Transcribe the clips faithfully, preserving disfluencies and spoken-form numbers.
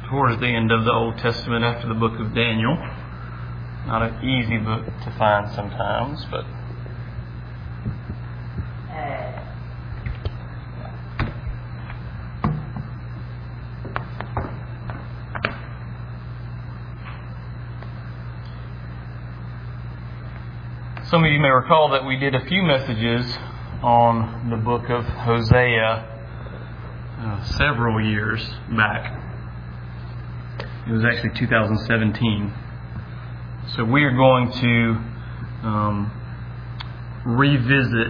towards the end of the Old Testament after the book of Daniel. Not an easy book to find sometimes, but some of you may recall that we did a few messages on the book of Hosea uh, several years back. It was actually two thousand seventeen. So we are going to um, revisit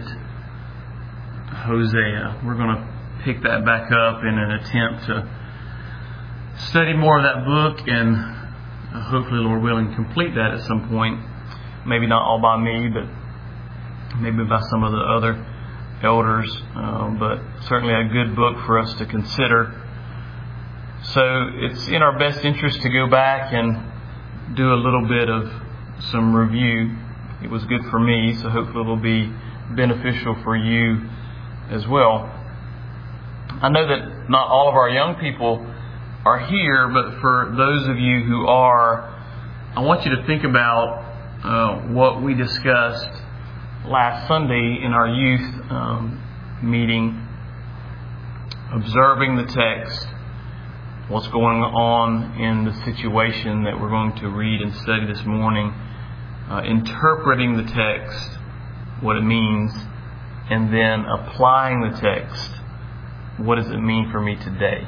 Hosea. We're going to pick that back up in an attempt to study more of that book and uh, hopefully, Lord willing, complete that at some point. Maybe not all by me, but maybe by some of the other elders. Uh, but certainly a good book for us to consider. So it's in our best interest to go back and do a little bit of some review. It was good for me, so hopefully it will be beneficial for you as well. I know that not all of our young people are here, but for those of you who are, I want you to think about uh, what we discussed last Sunday in our youth um, meeting, observing the text, what's going on in the situation that we're going to read and study this morning, uh, interpreting the text, what it means, and then applying the text. What does it mean for me today?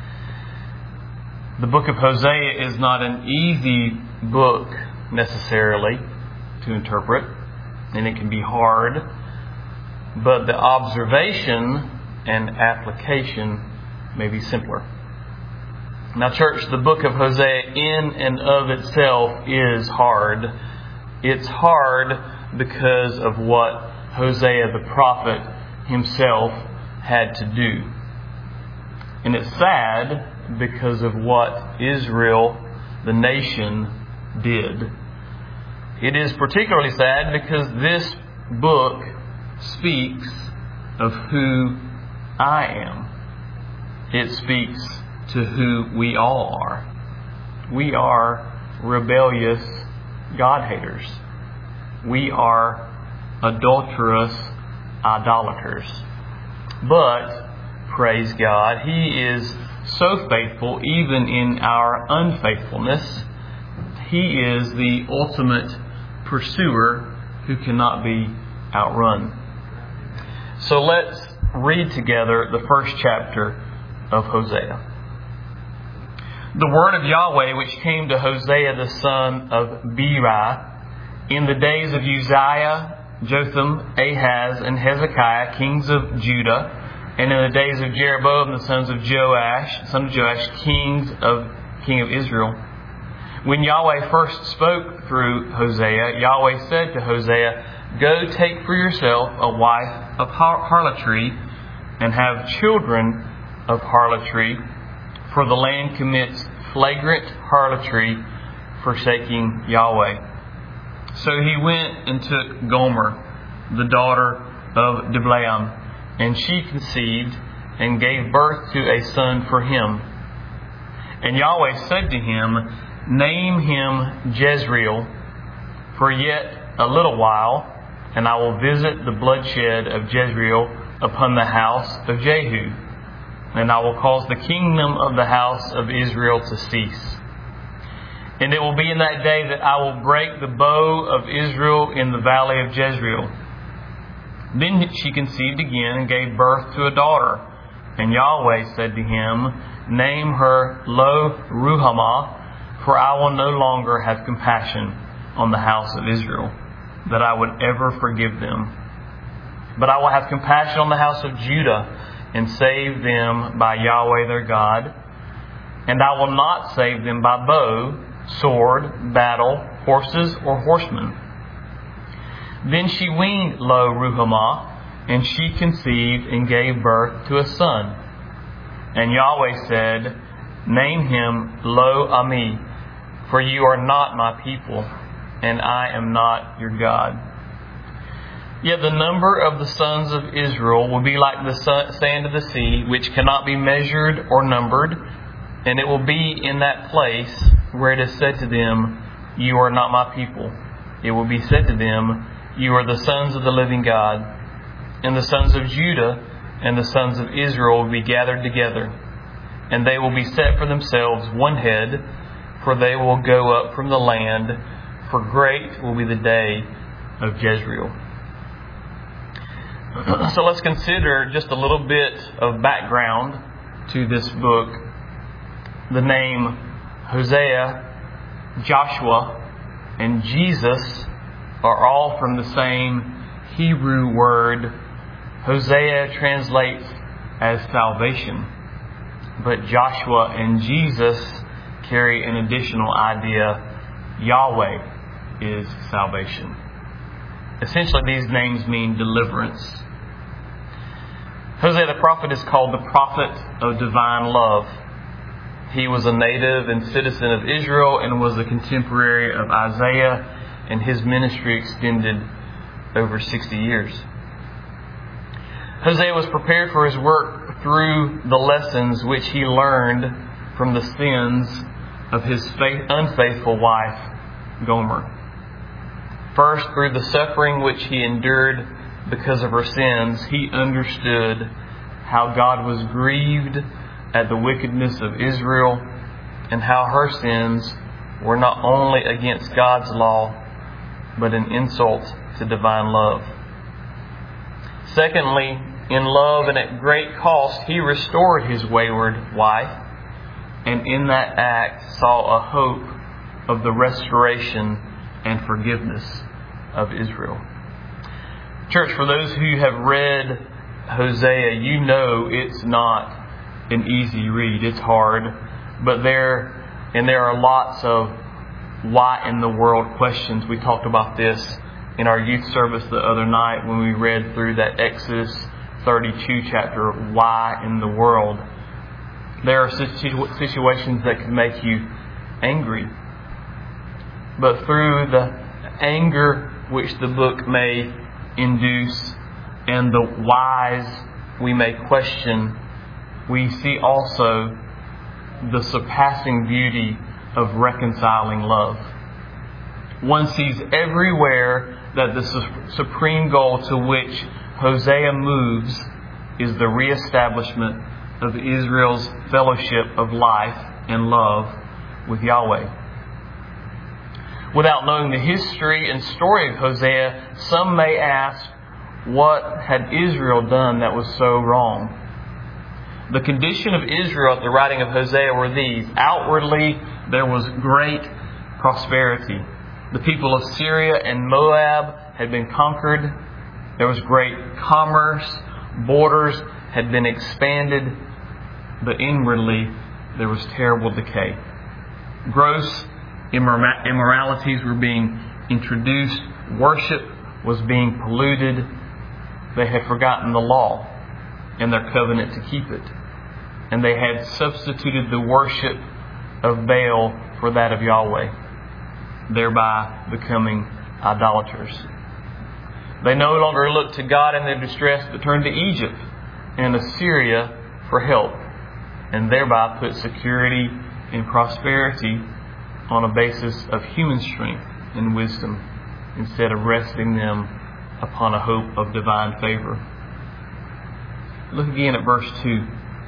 The book of Hosea is not an easy book necessarily to interpret, and it can be hard, but the observation and application may be simpler. Now, church, the book of Hosea in and of itself is hard. It's hard because of what Hosea the prophet himself had to do. And it's sad because of what Israel, the nation, did. It is particularly sad because this book speaks of who I am. It speaks to who we all are. We are rebellious God-haters. We are adulterous idolaters. But, praise God, He is so faithful even in our unfaithfulness. He is the ultimate pursuer who cannot be outrun. So let's read together the first chapter of Hosea. The word of Yahweh which came to Hosea the son of Beeri in the days of Uzziah, Jotham, Ahaz, and Hezekiah, kings of Judah, and in the days of Jeroboam the sons of Joash, son of Joash, kings of king of Israel. When Yahweh first spoke through Hosea, Yahweh said to Hosea, "Go take for yourself a wife of harlotry, and have children of harlotry, for the land commits flagrant harlotry, forsaking Yahweh." So he went and took Gomer, the daughter of Diblaim, and she conceived and gave birth to a son for him. And Yahweh said to him, "Name him Jezreel, for yet a little while, and I will visit the bloodshed of Jezreel upon the house of Jehu. And I will cause the kingdom of the house of Israel to cease. And it will be in that day that I will break the bow of Israel in the valley of Jezreel." Then she conceived again and gave birth to a daughter. And Yahweh said to him, "Name her Lo Ruhamah, for I will no longer have compassion on the house of Israel, that I would ever forgive them. But I will have compassion on the house of Judah, and save them by Yahweh their God. And I will not save them by bow, sword, battle, horses, or horsemen." Then she weaned Lo Ruhamah, and she conceived and gave birth to a son. And Yahweh said, "Name him Lo Ami, for you are not my people, and I am not your God." Yet the number of the sons of Israel will be like the sand of the sea, which cannot be measured or numbered. And it will be in that place where it is said to them, "You are not my people." It will be said to them, "You are the sons of the living God." And the sons of Judah and the sons of Israel will be gathered together. And they will be set for themselves one head, for they will go up from the land, for great will be the day of Jezreel. So let's consider just a little bit of background to this book. The name Hosea, Joshua, and Jesus are all from the same Hebrew word. Hosea translates as salvation, but Joshua and Jesus carry an additional idea. Yahweh is salvation. Essentially, these names mean deliverance. Hosea the prophet is called the prophet of divine love. He was a native and citizen of Israel and was a contemporary of Isaiah, and his ministry extended over sixty years. Hosea was prepared for his work through the lessons which he learned from the sins of his faith, unfaithful wife, Gomer. First, through the suffering which he endured because of her sins, he understood how God was grieved at the wickedness of Israel and how her sins were not only against God's law, but an insult to divine love. Secondly, in love and at great cost, he restored his wayward wife, and in that act saw a hope of the restoration and forgiveness of Israel. Church, for those who have read Hosea, you know it's not an easy read. It's hard, but there and there are lots of why in the world questions. We talked about this in our youth service the other night when we read through that Exodus thirty-two chapter, why in the world. There are situations that can make you angry, but through the anger which the book may induce and the whys we may question, we see also the surpassing beauty of reconciling love. One sees everywhere that the su- supreme goal to which Hosea moves is the reestablishment of Israel's fellowship of life and love with Yahweh. Without knowing the history and story of Hosea, some may ask, what had Israel done that was so wrong? The condition of Israel at the writing of Hosea were these. Outwardly, there was great prosperity. The people of Syria and Moab had been conquered. There was great commerce. Borders had been expanded. But inwardly, there was terrible decay. Gross immor- immoralities were being introduced. Worship was being polluted. They had forgotten the law and their covenant to keep it. And they had substituted the worship of Baal for that of Yahweh, thereby becoming idolaters. They no longer looked to God in their distress, but turned to Egypt and Assyria for help, and thereby put security and prosperity on a basis of human strength and wisdom, instead of resting them upon a hope of divine favor. Look again at verse two.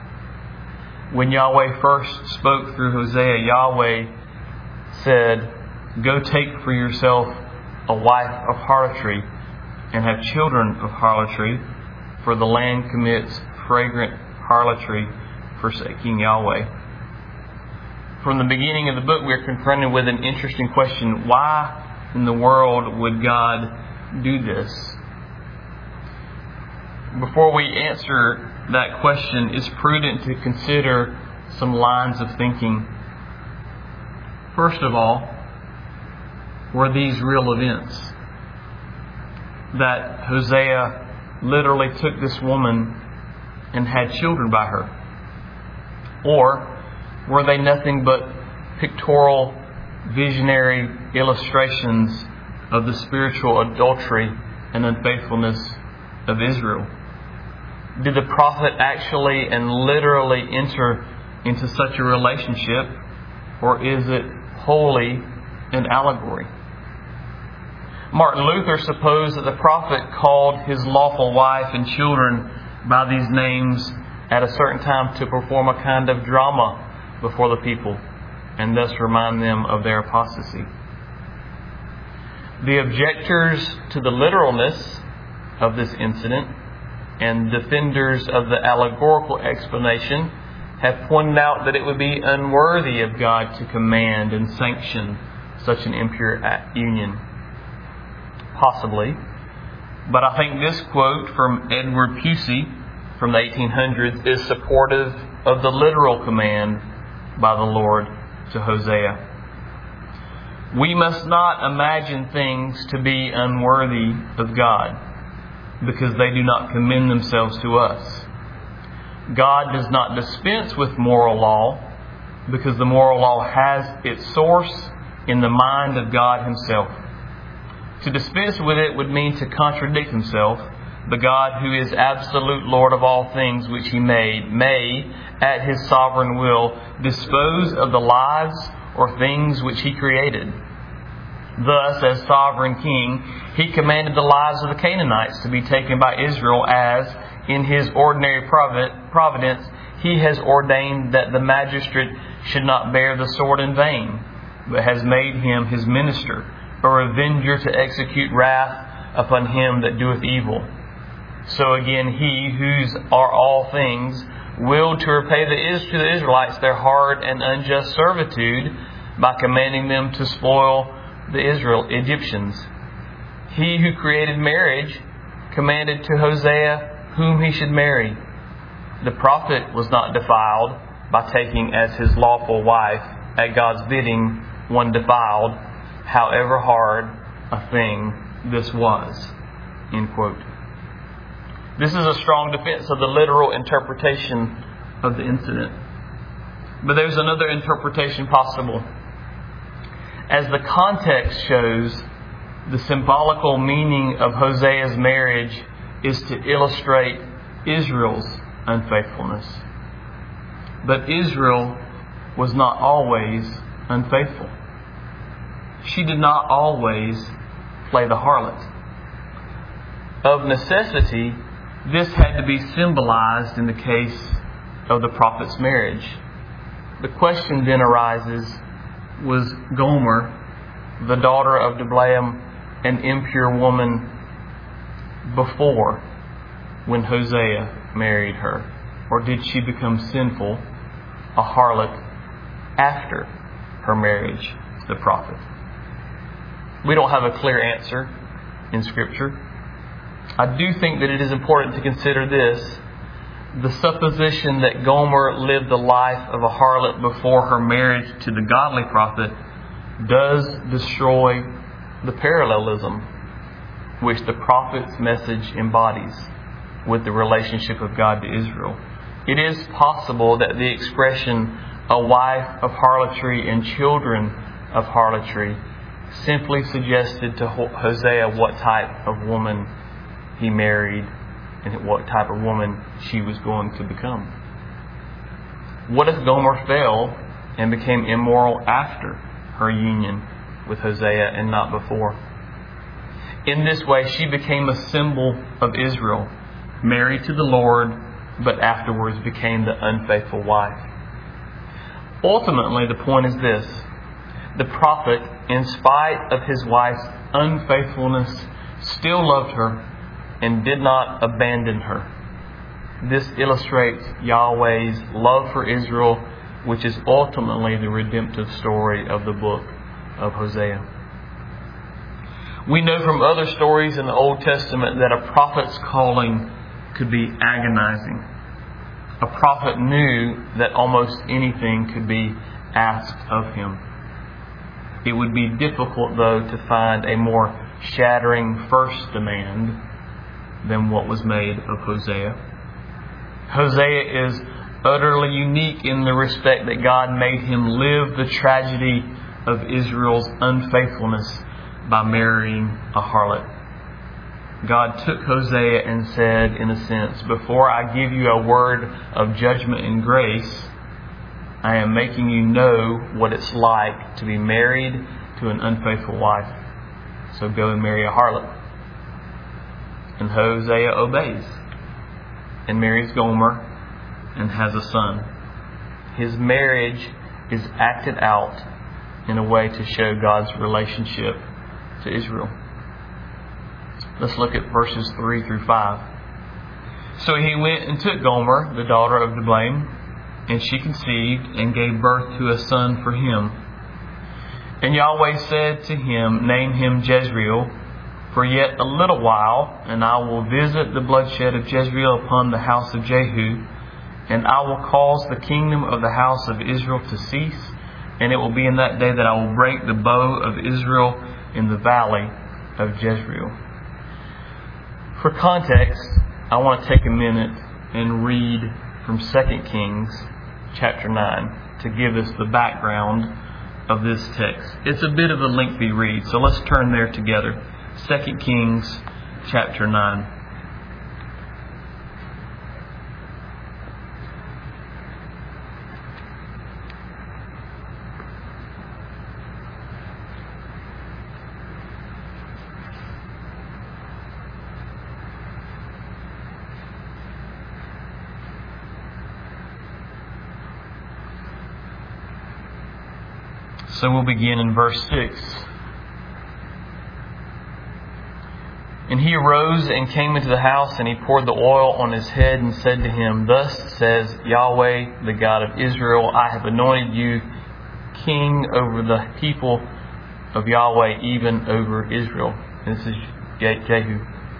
When Yahweh first spoke through Hosea, Yahweh said, "Go take for yourself a wife of harlotry and have children of harlotry, for the land commits fragrant harlotry, forsaking Yahweh." From the beginning of the book, we are confronted with an interesting question. Why in the world would God do this? Before we answer that question, it's prudent to consider some lines of thinking. First of all, were these real events? That Hosea literally took this woman and had children by her? Or were they nothing but pictorial, visionary illustrations of the spiritual adultery and unfaithfulness of Israel? Did the prophet actually and literally enter into such a relationship, or is it wholly an allegory? Martin Luther supposed that the prophet called his lawful wife and children by these names at a certain time to perform a kind of drama before the people, and thus remind them of their apostasy. The objectors to the literalness of this incident and defenders of the allegorical explanation have pointed out that it would be unworthy of God to command and sanction such an impure union. Possibly. But I think this quote from Edward Pusey from the eighteen hundreds is supportive of the literal command by the Lord to Hosea. We must not imagine things to be unworthy of God, because they do not commend themselves to us. God does not dispense with moral law, because the moral law has its source in the mind of God Himself. To dispense with it would mean to contradict Himself. The God who is absolute Lord of all things which He made may, at His sovereign will, dispose of the lives or things which He created. Thus, as sovereign King, He commanded the lives of the Canaanites to be taken by Israel, as, in His ordinary providence, He has ordained that the magistrate should not bear the sword in vain, but has made him His minister, a revenger to execute wrath upon him that doeth evil. So again, He, whose are all things, willed to repay the, to the Israelites their hard and unjust servitude by commanding them to spoil the Israel Egyptians. He who created marriage commanded to Hosea whom he should marry. The prophet was not defiled by taking as his lawful wife, at God's bidding, one defiled, however hard a thing this was. End quote. This is a strong defense of the literal interpretation of the incident. But there's another interpretation possible. As the context shows, the symbolical meaning of Hosea's marriage is to illustrate Israel's unfaithfulness. But Israel was not always unfaithful. She did not always play the harlot. Of necessity, this had to be symbolized in the case of the prophet's marriage. The question then arises, was Gomer, the daughter of Diblaim, an impure woman before when Hosea married her? Or did she become sinful, a harlot, after her marriage to the prophet? We don't have a clear answer in Scripture. I do think that it is important to consider this. The supposition that Gomer lived the life of a harlot before her marriage to the godly prophet does destroy the parallelism which the prophet's message embodies with the relationship of God to Israel. It is possible that the expression, a wife of harlotry and children of harlotry, simply suggested to Hosea what type of woman he married and what type of woman she was going to become. What if Gomer fell and became immoral after her union with Hosea and not before? In this way, she became a symbol of Israel, married to the Lord, but afterwards became the unfaithful wife. Ultimately, the point is this. The prophet, in spite of his wife's unfaithfulness, still loved her and did not abandon her. This illustrates Yahweh's love for Israel, which is ultimately the redemptive story of the book of Hosea. We know from other stories in the Old Testament that a prophet's calling could be agonizing. A prophet knew that almost anything could be asked of him. It would be difficult, though, to find a more shattering first demand than what was made of Hosea. Hosea is utterly unique in the respect that God made him live the tragedy of Israel's unfaithfulness by marrying a harlot. God took Hosea and said, in a sense, before I give you a word of judgment and grace, I am making you know what it's like to be married to an unfaithful wife. So go and marry a harlot. And Hosea obeys and marries Gomer and has a son. His marriage is acted out in a way to show God's relationship to Israel. Let's look at verses three through five. So he went and took Gomer, the daughter of Diblaim, and she conceived and gave birth to a son for him. And Yahweh said to him, Name him Jezreel, for yet a little while, and I will visit the bloodshed of Jezreel upon the house of Jehu, and I will cause the kingdom of the house of Israel to cease, and it will be in that day that I will break the bow of Israel in the valley of Jezreel. For context, I want to take a minute and read from Second Kings chapter nine to give us the background of this text. It's a bit of a lengthy read, so let's turn there together. Second Kings chapter nine. So we'll begin in verse six. And he arose and came into the house, and he poured the oil on his head and said to him, Thus says Yahweh, the God of Israel, I have anointed you king over the people of Yahweh, even over Israel. And this is Jehu.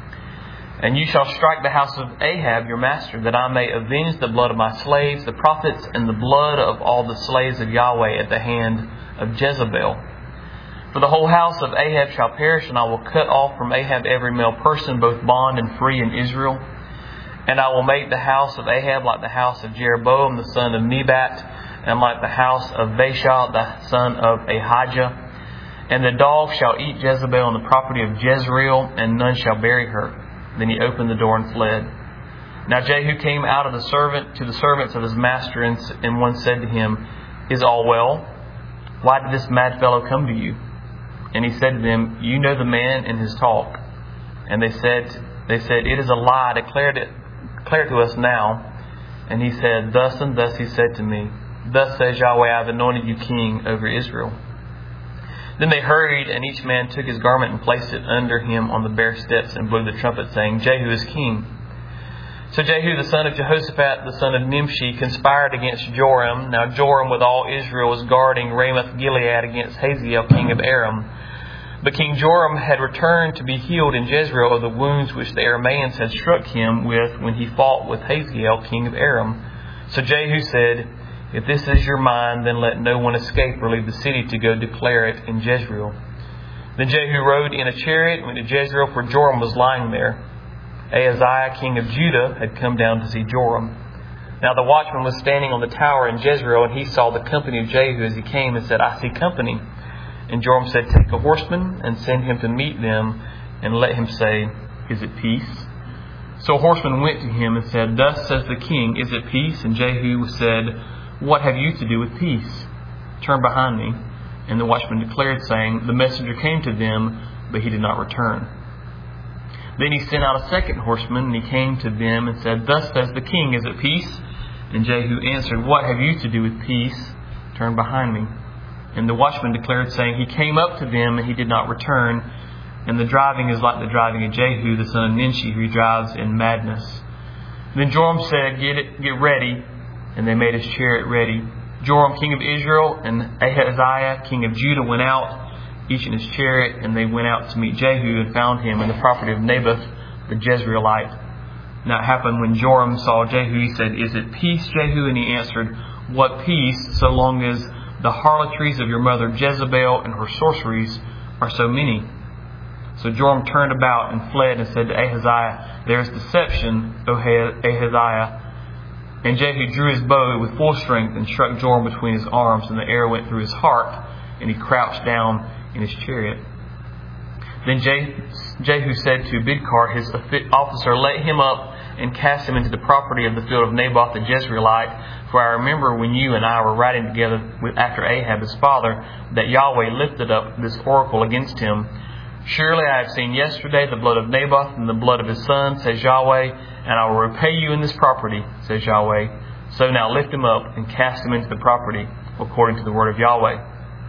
And you shall strike the house of Ahab, your master, that I may avenge the blood of my slaves, the prophets, and the blood of all the slaves of Yahweh at the hand of Jezebel. For the whole house of Ahab shall perish, and I will cut off from Ahab every male person, both bond and free in Israel. And I will make the house of Ahab like the house of Jeroboam the son of Nebat, and like the house of Baasha the son of Ahijah. And the dog shall eat Jezebel on the property of Jezreel, and none shall bury her. Then he opened the door and fled. Now Jehu came out of the servant to the servants of his master, and, and one said to him, Is all well? Why did this mad fellow come to you? And he said to them, You know the man and his talk. And they said, They said, It is a lie. Declare it, declare it to us now. And he said, Thus and thus he said to me, Thus says Yahweh, I have anointed you king over Israel. Then they hurried, and each man took his garment and placed it under him on the bare steps, and blew the trumpet, saying, Jehu is king. So Jehu, the son of Jehoshaphat, the son of Nimshi, conspired against Joram. Now Joram with all Israel was guarding Ramoth Gilead against Hazael, king of Aram. But King Joram had returned to be healed in Jezreel of the wounds which the Arameans had struck him with when he fought with Hazael, king of Aram. So Jehu said, If this is your mind, then let no one escape or leave the city to go declare it in Jezreel. Then Jehu rode in a chariot and went to Jezreel, for Joram was lying there. Ahaziah, king of Judah, had come down to see Joram. Now the watchman was standing on the tower in Jezreel, and he saw the company of Jehu as he came, and said, I see company. And Joram said, Take a horseman and send him to meet them, and let him say, Is it peace? So a horseman went to him and said, Thus says the king, Is it peace? And Jehu said, What have you to do with peace? Turn behind me. And the watchman declared, saying, The messenger came to them, but he did not return. Then he sent out a second horseman, and he came to them and said, Thus says the king, Is it peace? And Jehu answered, What have you to do with peace? Turn behind me. And the watchman declared, saying, He came up to them, and he did not return. And the driving is like the driving of Jehu, the son of Nimshi, who drives in madness. Then Joram said, Get it, get ready. And they made his chariot ready. Joram, king of Israel, and Ahaziah, king of Judah, went out, each in his chariot, and they went out to meet Jehu, and found him in the property of Naboth the Jezreelite. Now it happened when Joram saw Jehu, he said, Is it peace, Jehu? And he answered, What peace, so long as the harlotries of your mother Jezebel and her sorceries are so many? So Joram turned about and fled, and said to Ahaziah, There is deception, O Ahaziah. And Jehu drew his bow with full strength and struck Joram between his arms, and the arrow went through his heart, and he crouched down in his chariot. Then Jehu said to Bidkar, his officer, Let him up and cast him into the property of the field of Naboth the Jezreelite. For I remember when you and I were riding together with, after Ahab his father, that Yahweh lifted up this oracle against him. Surely I have seen yesterday the blood of Naboth and the blood of his son, says Yahweh, and I will repay you in this property, says Yahweh. So now lift him up and cast him into the property, according to the word of Yahweh.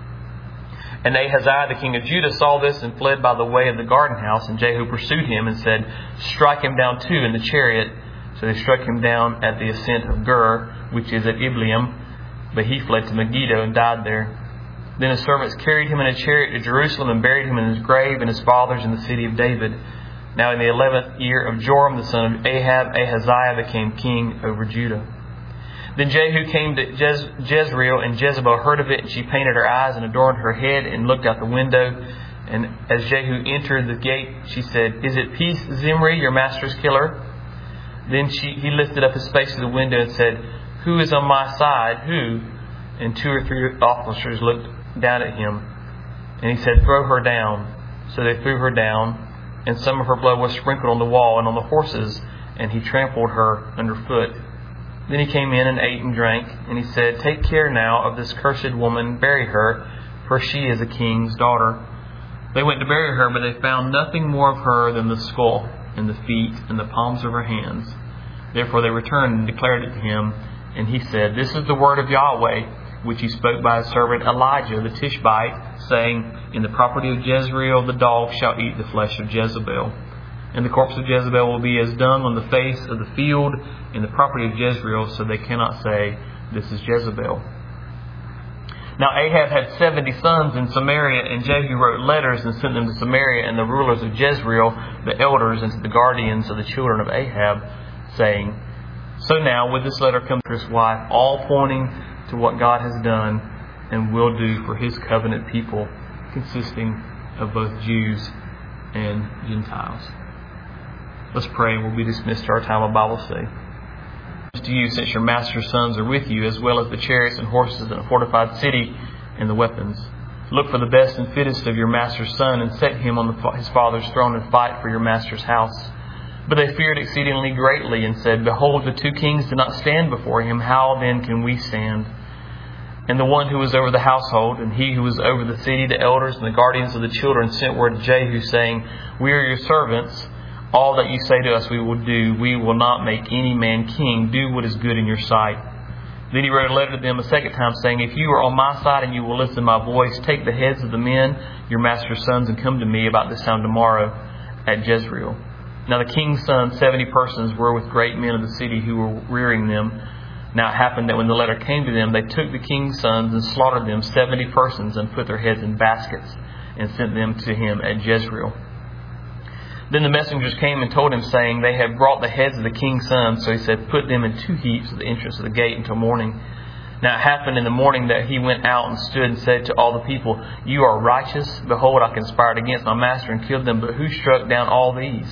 And Ahaziah the king of Judah saw this and fled by the way of the garden house. And Jehu pursued him and said, strike him down too in the chariot. So they struck him down at the ascent of Gur, which is at Ibleam. But he fled to Megiddo and died there. Then his servants carried him in a chariot to Jerusalem and buried him in his grave and his father's in the city of David. Now in the eleventh year of Joram the son of Ahab, Ahaziah became king over Judah. Then Jehu came to Jez- Jezreel, and Jezebel heard of it, and she painted her eyes and adorned her head and looked out the window. And as Jehu entered the gate, she said, Is it peace, Zimri, your master's killer? Then she, he lifted up his face to the window and said, Who is on my side? Who? And two or three officers looked down at him. And he said, Throw her down. So they threw her down, and some of her blood was sprinkled on the wall and on the horses, and he trampled her underfoot. Then he came in and ate and drank, and he said, Take care now of this cursed woman, bury her, for she is a king's daughter. They went to bury her, but they found nothing more of her than the skull, and the feet, and the palms of her hands. Therefore they returned and declared it to him, and he said, This is the word of Yahweh, which he spoke by his servant Elijah the Tishbite, saying, In the property of Jezreel the dog shall eat the flesh of Jezebel. And the corpse of Jezebel will be as dung on the face of the field in the property of Jezreel, so they cannot say, This is Jezebel. Now Ahab had seventy sons in Samaria, and Jehu wrote letters and sent them to Samaria and the rulers of Jezreel, the elders, and to the guardians of the children of Ahab, saying, So now with this letter comes his wife, all pointing to what God has done and will do for his covenant people, consisting of both Jews and Gentiles. Let's pray and we'll be dismissed to our time of Bible study. To you, since your master's sons are with you, as well as the chariots and horses and the fortified city and the weapons. Look for the best and fittest of your master's son and set him on the, his father's throne and fight for your master's house. But they feared exceedingly greatly and said, Behold, the two kings did not stand before him. How then can we stand? And the one who was over the household and he who was over the city, the elders and the guardians of the children, sent word to Jehu, saying, We are your servants. All that you say to us we will do. We will not make any man king. Do what is good in your sight. Then he wrote a letter to them a second time, saying, If you are on my side and you will listen to my voice, take the heads of the men, your master's sons, and come to me about this time tomorrow at Jezreel. Now the king's sons, seventy persons, were with great men of the city who were rearing them. Now it happened that when the letter came to them, they took the king's sons and slaughtered them, seventy persons, and put their heads in baskets, and sent them to him at Jezreel. Then the messengers came and told him, saying, They have brought the heads of the king's sons. So he said, Put them in two heaps at the entrance of the gate until morning. Now it happened in the morning that he went out and stood and said to all the people, You are righteous. Behold, I conspired against my master and killed them. But who struck down all these?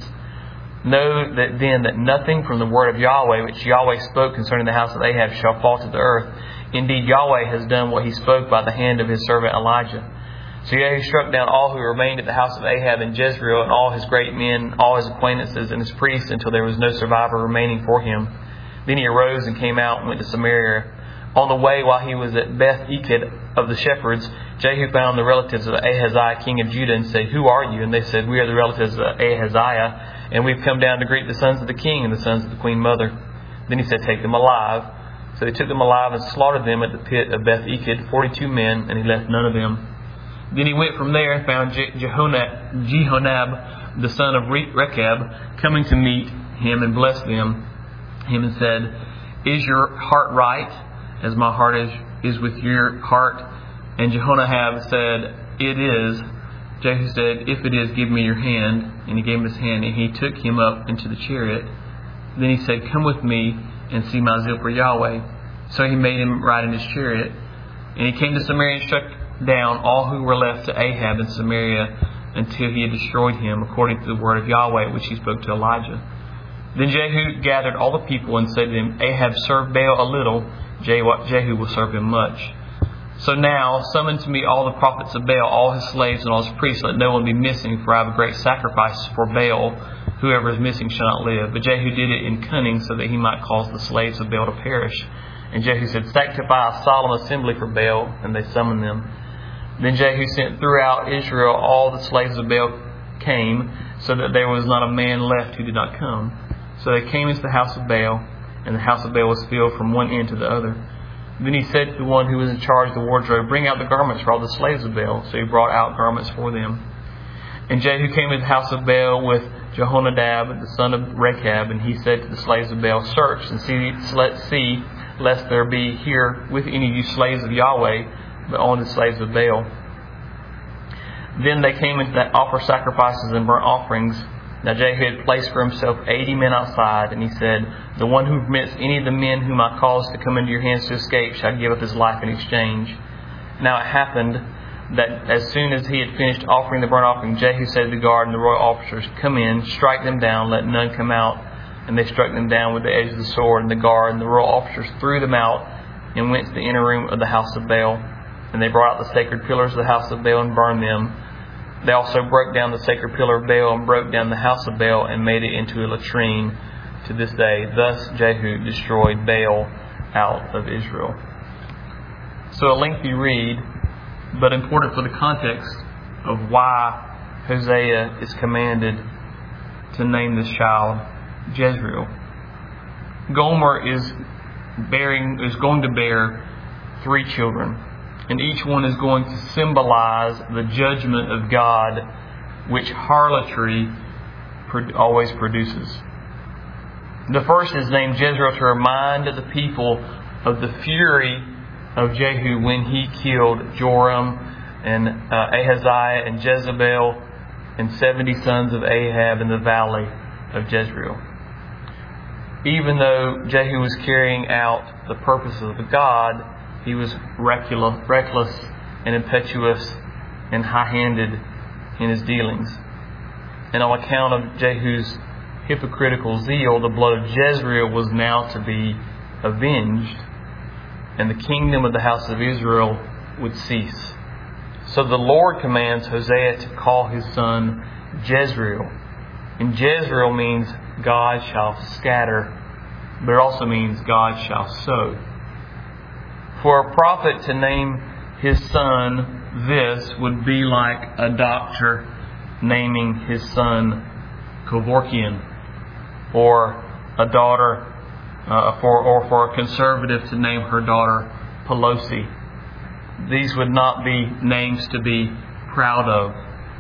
Know that then that nothing from the word of Yahweh, which Yahweh spoke concerning the house of Ahab, shall fall to the earth. Indeed, Yahweh has done what he spoke by the hand of his servant Elijah. So Jehu struck down all who remained at the house of Ahab in Jezreel, and all his great men, all his acquaintances, and his priests, until there was no survivor remaining for him. Then he arose and came out and went to Samaria. On the way, while he was at Beth Eked of the shepherds, Jehu found the relatives of Ahaziah, king of Judah, and said, Who are you? And they said, We are the relatives of Ahaziah, and we've come down to greet the sons of the king and the sons of the queen mother. Then he said, Take them alive. So they took them alive and slaughtered them at the pit of Beth Eked, forty-two men, and he left none of them. Then he went from there and found Jehonab, Jehonab, the son of Rechab, coming to meet him and blessed them, him and said, Is your heart right, as my heart is, is with your heart? And Jehonab said, It is. Jehu said, If it is, give me your hand. And he gave him his hand, and he took him up into the chariot. Then he said, Come with me and see my zeal for Yahweh. So he made him ride in his chariot. And he came to Samaria and struck down all who were left to Ahab in Samaria until he had destroyed him, according to the word of Yahweh which he spoke to Elijah. Then Jehu gathered all the people and said to them, Ahab served Baal a little, Jehu will serve him much. So now summon to me all the prophets of Baal, all his slaves and all his priests. Let no one be missing, for I have a great sacrifice for Baal. Whoever is missing shall not live. But Jehu did it in cunning, so that he might cause the slaves of Baal to perish. And Jehu said, sanctify a solemn assembly for Baal. And they summoned them. Then Jehu sent throughout Israel all the slaves of Baal came, so that there was not a man left who did not come. So they came into the house of Baal, and the house of Baal was filled from one end to the other. Then he said to the one who was in charge of the wardrobe, bring out the garments for all the slaves of Baal. So he brought out garments for them. And Jehu came into the house of Baal with Jehonadab, the son of Rechab, and he said to the slaves of Baal, search and see, let's see, lest there be here with any of you slaves of Yahweh, but only the slaves of Baal. Then they came in to offer sacrifices and burnt offerings. Now Jehu had placed for himself eighty men outside, and he said, the one who permits any of the men whom I cause to come into your hands to escape shall give up his life in exchange. Now it happened that as soon as he had finished offering the burnt offering, Jehu said to the guard and the royal officers, come in, strike them down, let none come out. And they struck them down with the edge of the sword, and the guard and the royal officers threw them out and went to the inner room of the house of Baal. And they brought out the sacred pillars of the house of Baal and burned them. They also broke down the sacred pillar of Baal and broke down the house of Baal and made it into a latrine to this day. Thus Jehu destroyed Baal out of Israel. So a lengthy read, but important for the context of why Hosea is commanded to name this child Jezreel. Gomer is bearing is going to bear three children, and each one is going to symbolize the judgment of God, which harlotry always produces. The first is named Jezreel to remind the people of the fury of Jehu when he killed Joram and uh, Ahaziah and Jezebel and seventy sons of Ahab in the valley of Jezreel. Even though Jehu was carrying out the purposes of God, he was reckless and impetuous and high-handed in his dealings. And on account of Jehu's hypocritical zeal, the blood of Jezreel was now to be avenged, and the kingdom of the house of Israel would cease. So the Lord commands Hosea to call his son Jezreel. And Jezreel means God shall scatter, but it also means God shall sow. For a prophet to name his son this would be like a doctor naming his son Kevorkian, or a daughter, uh, for or for a conservative to name her daughter Pelosi. These would not be names to be proud of.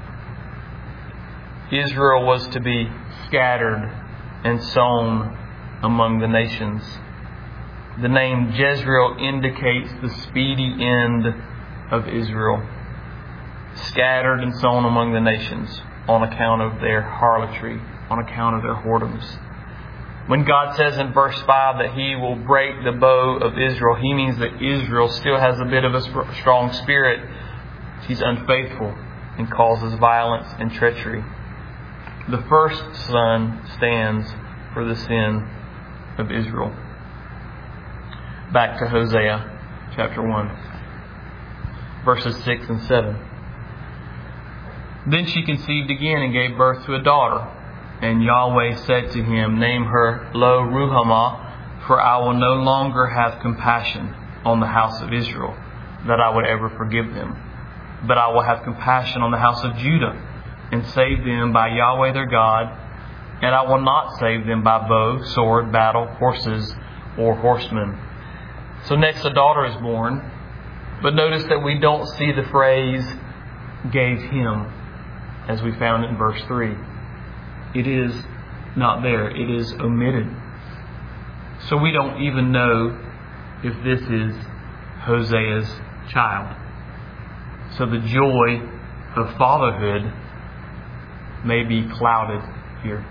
Israel was to be scattered and sown among the nations. The name Jezreel indicates the speedy end of Israel, scattered and sown among the nations on account of their harlotry, on account of their whoredoms. When God says in verse five that He will break the bow of Israel, He means that Israel still has a bit of a strong spirit. She's unfaithful and causes violence and treachery. The first son stands for the sin of Israel. Back to Hosea chapter one, verses six and seven. Then she conceived again and gave birth to a daughter. And Yahweh said to him, name her Lo Ruhamah, for I will no longer have compassion on the house of Israel, that I would ever forgive them. But I will have compassion on the house of Judah, and save them by Yahweh their God. And I will not save them by bow, sword, battle, horses, or horsemen. So next a daughter is born. But notice that we don't see the phrase, gave him, as we found in verse three. It is not there. It is omitted. So we don't even know if this is Hosea's child. So the joy of fatherhood may be clouded here.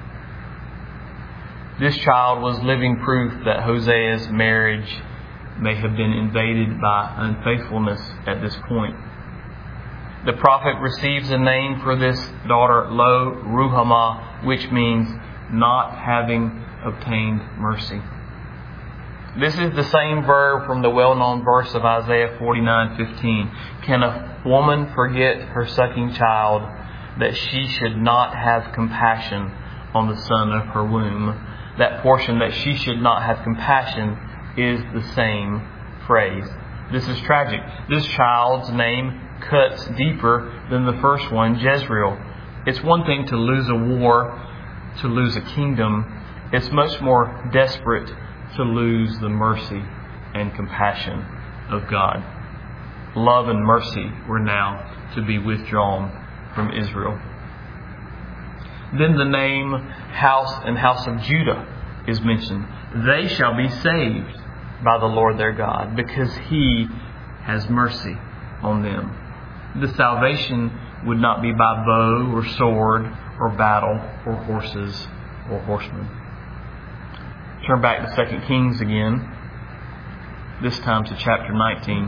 This child was living proof that Hosea's marriage may have been invaded by unfaithfulness at this point. The prophet receives a name for this daughter, Lo Ruhamah, which means not having obtained mercy. This is the same verb from the well-known verse of Isaiah forty-nine fifteen. Can a woman forget her sucking child, that she should not have compassion on the son of her womb? That portion, that she should not have compassion, is the same phrase. This is tragic. This child's name cuts deeper than the first one, Jezreel. It's one thing to lose a war, to lose a kingdom. It's much more desperate to lose the mercy and compassion of God. Love and mercy were now to be withdrawn from Israel. Then the name House and House of Judah is mentioned. They shall be saved by the Lord their God, because He has mercy on them. The salvation would not be by bow or sword or battle or horses or horsemen. Turn back to Second Kings again, this time to chapter nineteen.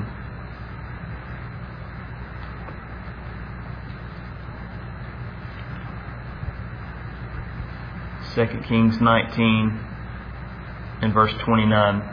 Second Kings nineteen and verse twenty-nine.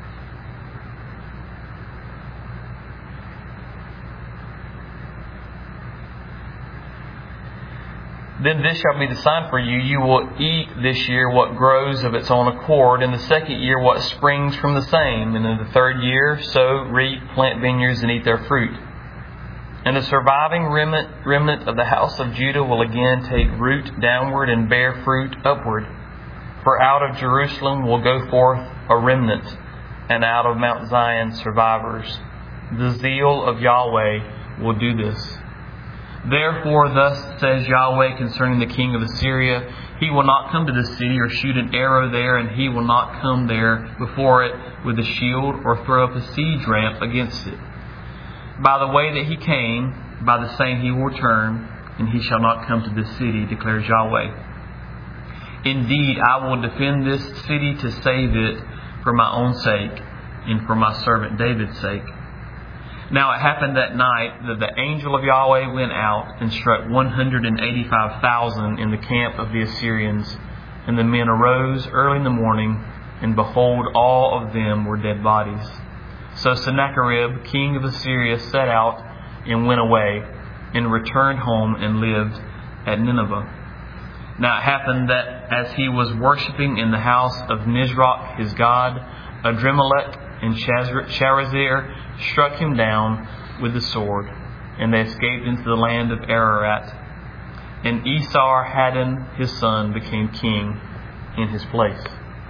Then this shall be the sign for you. You will eat this year what grows of its own accord, in the second year what springs from the same, and in the third year sow, reap, plant vineyards, and eat their fruit. And the surviving remnant, remnant of the house of Judah will again take root downward and bear fruit upward. For out of Jerusalem will go forth a remnant, and out of Mount Zion survivors. The zeal of Yahweh will do this. Therefore thus says Yahweh concerning the king of Assyria, he will not come to this city or shoot an arrow there, and he will not come there before it with a shield or throw up a siege ramp against it. By the way that he came, by the same he will return, and he shall not come to this city, declares Yahweh. Indeed, I will defend this city to save it for my own sake and for my servant David's sake. Now it happened that night that the angel of Yahweh went out and struck one hundred eighty-five thousand in the camp of the Assyrians. And the men arose early in the morning, and behold, all of them were dead bodies. So Sennacherib, king of Assyria, set out and went away, and returned home and lived at Nineveh. Now it happened that as he was worshipping in the house of Nisroch his god, Adremelech and Sharezer struck him down with the sword, and they escaped into the land of Ararat. And Esar-Haddon his son became king in his place.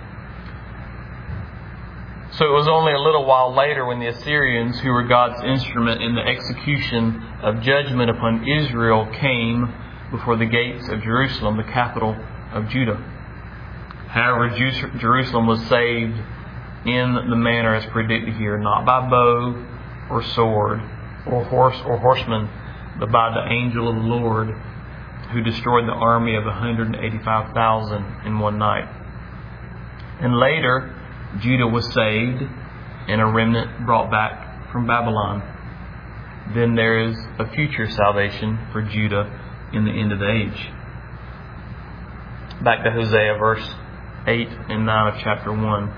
So it was only a little while later when the Assyrians, who were God's instrument in the execution of judgment upon Israel, came before the gates of Jerusalem, the capital of Judah. However, Jerusalem was saved in the manner as predicted here, not by bow or sword or horse or horseman, but by the angel of the Lord, who destroyed the army of one hundred eighty-five thousand in one night. And later, Judah was saved and a remnant brought back from Babylon. Then there is a future salvation for Judah in the end of the age. Back to Hosea, verse eight and nine of chapter one.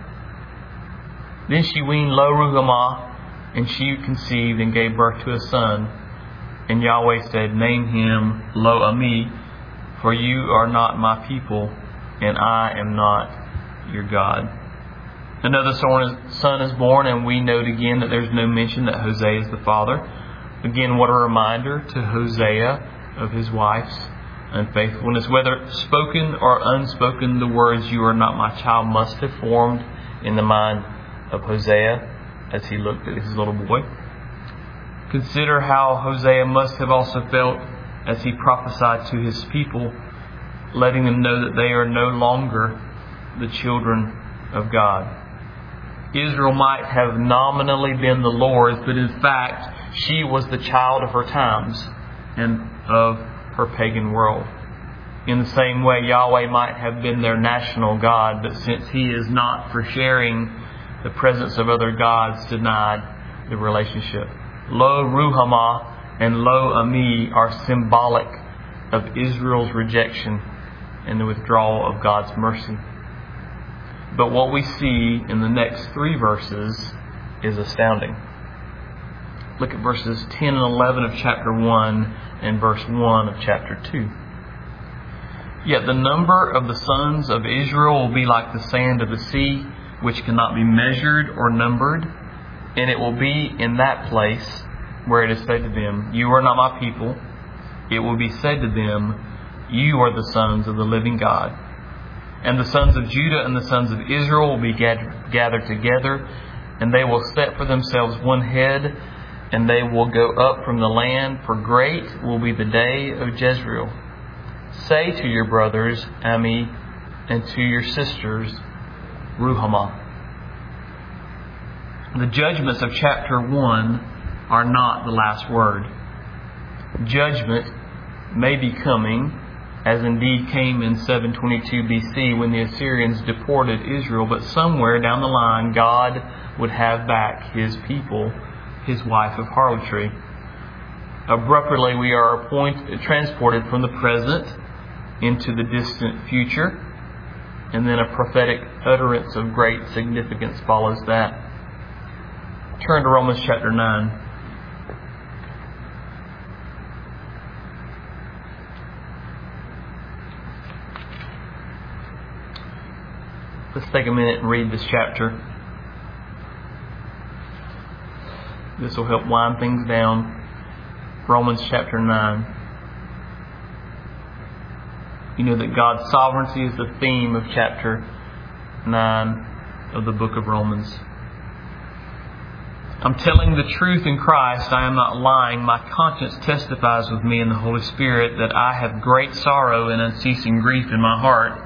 Then she weaned Lo-ruhamah, and she conceived and gave birth to a son. And Yahweh said, name him Lo-ami, for you are not my people, and I am not your God. Another son is born, and we note again that there's no mention that Hosea is the father. Again, what a reminder to Hosea of his wife's unfaithfulness. Whether spoken or unspoken, the words, you are not my child, must have formed in the mind of Hosea as he looked at his little boy. Consider how Hosea must have also felt as he prophesied to his people, letting them know that they are no longer the children of God. Israel might have nominally been the Lord's, but in fact, she was the child of her times and of her pagan world. In the same way, Yahweh might have been their national God, but since He is not for sharing the presence of other gods, denied the relationship. Lo-ruhamah and Lo-ami are symbolic of Israel's rejection and the withdrawal of God's mercy. But what we see in the next three verses is astounding. Look at verses ten and eleven of chapter one and verse one of chapter two. Yet the number of the sons of Israel will be like the sand of the sea, which cannot be measured or numbered. And it will be in that place where it is said to them, you are not my people. It will be said to them, you are the sons of the living God. And the sons of Judah and the sons of Israel will be gathered together, and they will set for themselves one head, and they will go up from the land, for great will be the day of Jezreel. Say to your brothers, Ami, and to your sisters, Ruhamah. The judgments of chapter one are not the last word. Judgment may be coming, as indeed came in seven twenty-two B C when the Assyrians deported Israel, but somewhere down the line God would have back His people, His wife of harlotry. Abruptly we are appointed, transported from the present into the distant future, and then a prophetic utterance of great significance follows that. Turn to Romans chapter nine. Let's take a minute and read this chapter. This will help wind things down. Romans chapter nine. You know that God's sovereignty is the theme of chapter nine of the book of Romans. I'm telling the truth in Christ. I am not lying. My conscience testifies with me in the Holy Spirit that I have great sorrow and unceasing grief in my heart.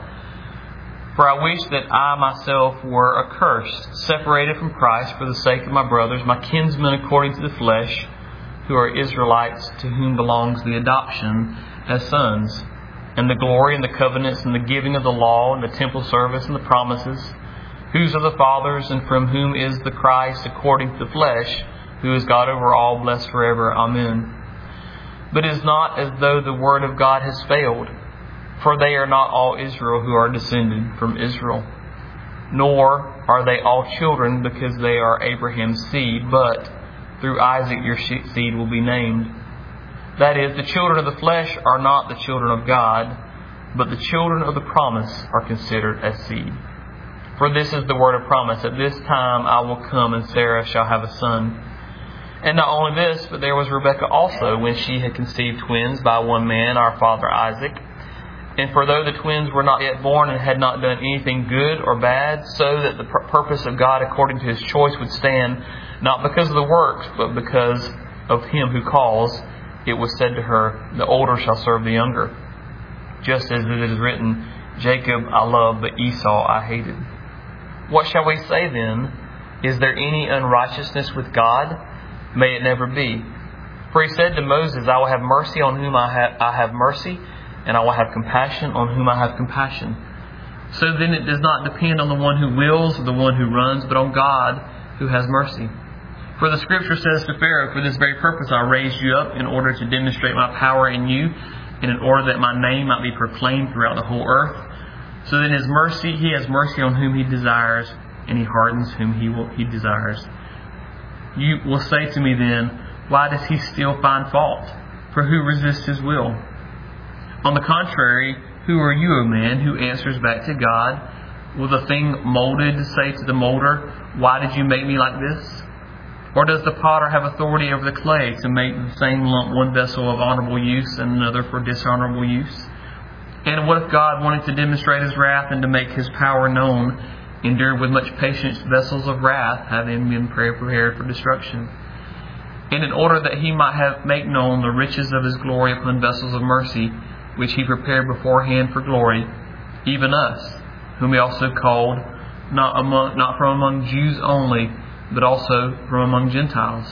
For I wish that I myself were accursed, separated from Christ for the sake of my brothers, my kinsmen according to the flesh, who are Israelites, to whom belongs the adoption as sons, and the glory and the covenants and the giving of the law and the temple service and the promises, whose are the fathers, and from whom is the Christ according to the flesh, who is God over all, blessed forever. Amen. But it is not as though the word of God has failed, for they are not all Israel who are descended from Israel, nor are they all children because they are Abraham's seed, but through Isaac your seed will be named. That is, the children of the flesh are not the children of God, but the children of the promise are considered as seed. For this is the word of promise, at this time I will come and Sarah shall have a son. And not only this, but there was Rebekah also, when she had conceived twins by one man, our father Isaac. And for though the twins were not yet born and had not done anything good or bad, so that the purpose of God according to His choice would stand, not because of the works, but because of Him who calls, it was said to her, the older shall serve the younger. Just as it is written, Jacob I loved, but Esau I hated. What shall we say then? Is there any unrighteousness with God? May it never be. For He said to Moses, I will have mercy on whom I have, I have mercy, and I will have compassion on whom I have compassion. So then it does not depend on the one who wills or the one who runs, but on God who has mercy. For the Scripture says to Pharaoh, for this very purpose I raised you up, in order to demonstrate my power in you, and in order that my name might be proclaimed throughout the whole earth. So then His mercy, He has mercy on whom He desires, and He hardens whom He will, He desires. You will say to me then, why does He still find fault? For who resists His will? On the contrary, who are you, O man, who answers back to God? Will the thing molded say to the molder, why did you make me like this? Or does the potter have authority over the clay to make the same lump one vessel of honorable use and another for dishonorable use? And what if God, wanting to demonstrate His wrath and to make His power known, endured with much patience vessels of wrath, having been prepared for destruction? And in order that He might have make known the riches of His glory upon vessels of mercy, which He prepared beforehand for glory, even us, whom He also called, not among, not from among Jews only, but also from among Gentiles.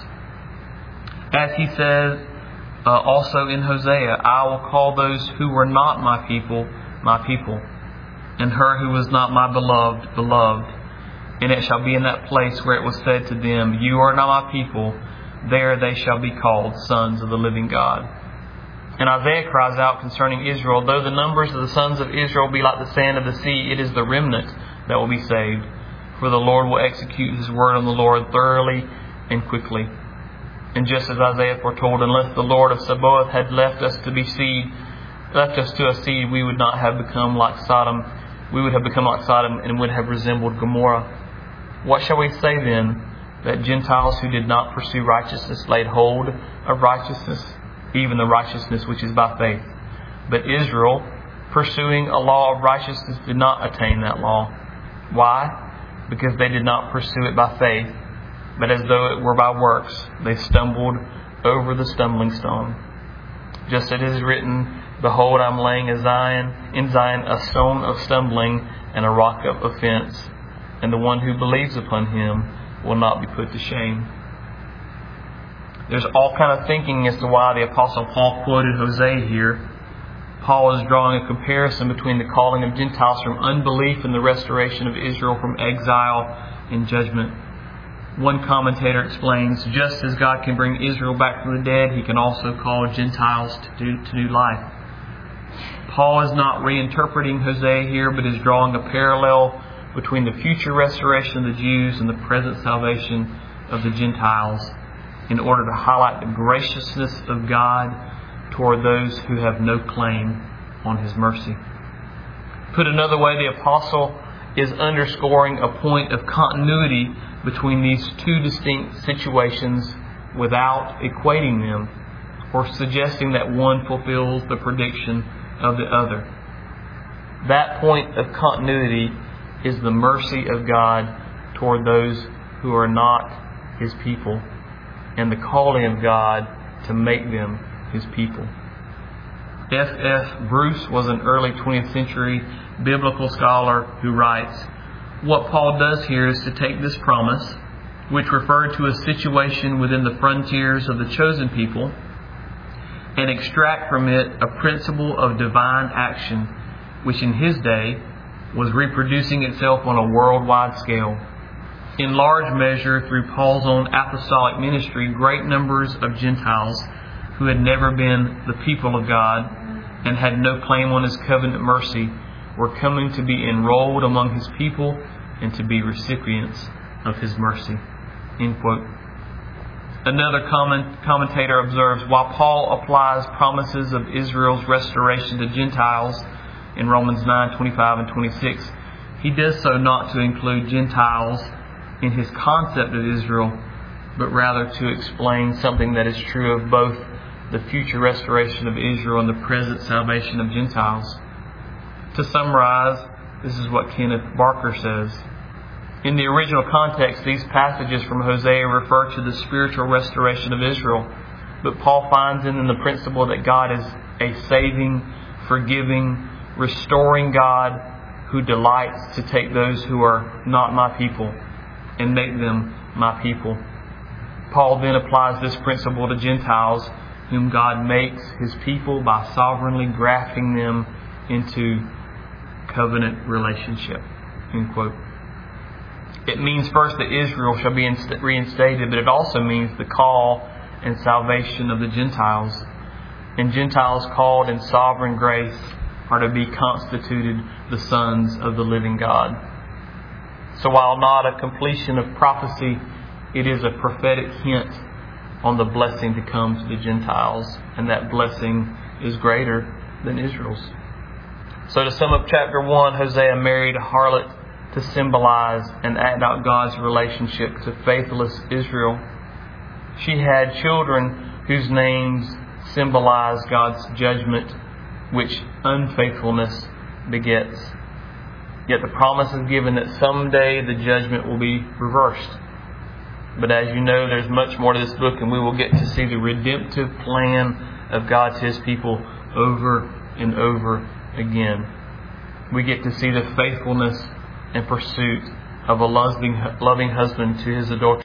As He says uh, also in Hosea, I will call those who were not my people, my people, and her who was not my beloved, beloved. And it shall be in that place where it was said to them, you are not my people, there they shall be called sons of the living God. And Isaiah cries out concerning Israel, though the numbers of the sons of Israel be like the sand of the sea, it is the remnant that will be saved. For the Lord will execute His word on the Lord thoroughly and quickly. And just as Isaiah foretold, unless the Lord of Sabaoth had left us to be seed, left us to a seed, we would not have become like Sodom. We would have become like Sodom and would have resembled Gomorrah. What shall we say then? That Gentiles who did not pursue righteousness laid hold of righteousness, even the righteousness which is by faith. But Israel, pursuing a law of righteousness, did not attain that law. Why? Because they did not pursue it by faith, but as though it were by works, they stumbled over the stumbling stone. Just as it is written, Behold, I am laying a Zion, in Zion a stone of stumbling and a rock of offense, and the one who believes upon Him will not be put to shame. There's all kind of thinking as to why the Apostle Paul quoted Hosea here. Paul is drawing a comparison between the calling of Gentiles from unbelief and the restoration of Israel from exile and judgment. One commentator explains, just as God can bring Israel back from the dead, He can also call Gentiles to, do, to new life. Paul is not reinterpreting Hosea here, but is drawing a parallel between the future restoration of the Jews and the present salvation of the Gentiles in order to highlight the graciousness of God toward those who have no claim on His mercy. Put another way, the Apostle is underscoring a point of continuity between these two distinct situations without equating them or suggesting that one fulfills the prediction of the other. That point of continuity is the mercy of God toward those who are not His people and the calling of God to make them His people. F F Bruce was an early twentieth century biblical scholar who writes, what Paul does here is to take this promise, which referred to a situation within the frontiers of the chosen people, and extract from it a principle of divine action, which in his day was reproducing itself on a worldwide scale. In large measure, through Paul's own apostolic ministry, great numbers of Gentiles who had never been the people of God and had no claim on His covenant mercy were coming to be enrolled among His people and to be recipients of His mercy. End quote. Another comment, commentator observes, while Paul applies promises of Israel's restoration to Gentiles in Romans nine, twenty-five and twenty-six, he does so not to include Gentiles in his concept of Israel, but rather to explain something that is true of both the future restoration of Israel and the present salvation of Gentiles. To summarize, this is what Kenneth Barker says. In the original context, these passages from Hosea refer to the spiritual restoration of Israel, but Paul finds in them the principle that God is a saving, forgiving, restoring God who delights to take those who are not my people and make them my people. Paul then applies this principle to Gentiles whom God makes His people by sovereignly grafting them into covenant relationship. End quote. It means first that Israel shall be reinstated, but it also means the call and salvation of the Gentiles. And Gentiles called in sovereign grace are to be constituted the sons of the living God. So while not a completion of prophecy, it is a prophetic hint on the blessing to come to the Gentiles, and that blessing is greater than Israel's. So to sum up chapter one, Hosea married a harlot to symbolize and act out God's relationship to faithless Israel. She had children whose names symbolize God's judgment, which unfaithfulness begets. Yet the promise is given that someday the judgment will be reversed. But as you know, there's much more to this book, and we will get to see the redemptive plan of God to His people over and over again. We get to see the faithfulness and pursuit of a loving, loving husband to his adulterous